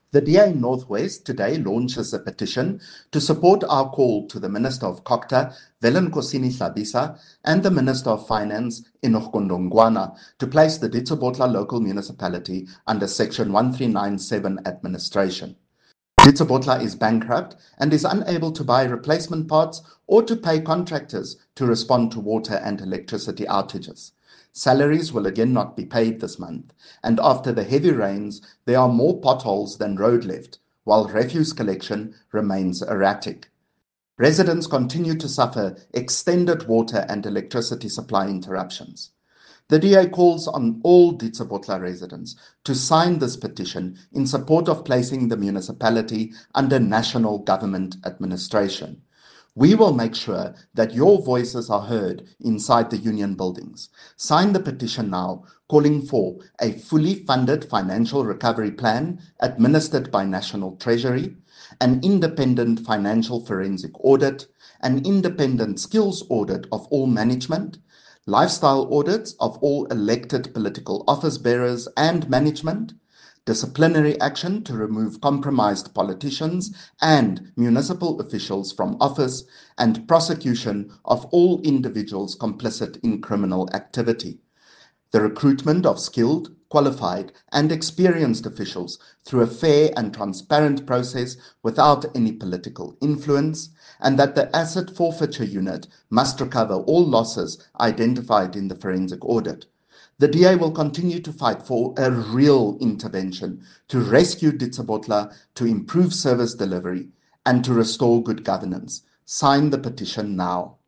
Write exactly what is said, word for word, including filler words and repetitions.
The D A Northwest today launches a petition to support our call to the Minister of COGTA, Velenkosini Hlabisa, and the Minister of Finance, Enoch Gondongwana, to place the Ditsobotla local municipality under Section one three nine seven administration. Ditsobotla is bankrupt and is unable to buy replacement parts or to pay contractors to respond to water and electricity outages. Salaries will again not be paid this month, and after the heavy rains, there are more potholes than road left, while refuse collection remains erratic. Residents continue to suffer extended water and electricity supply interruptions. The D A calls on all Ditsobotla residents to sign this petition in support of placing the municipality under national government administration. We will make sure that your voices are heard inside the union buildings. Sign the petition now, calling for a fully funded financial recovery plan administered by National Treasury, an independent financial forensic audit, an independent skills audit of all management, lifestyle audits of all elected political office bearers and management, disciplinary action to remove compromised politicians and municipal officials from office, and prosecution of all individuals complicit in criminal activity. The recruitment of skilled, qualified, and experienced officials through a fair and transparent process without any political influence, and that the asset forfeiture unit must recover all losses identified in the forensic audit. The D A will continue to fight for a real intervention to rescue Ditsobotla, to improve service delivery, and to restore good governance. Sign the petition now.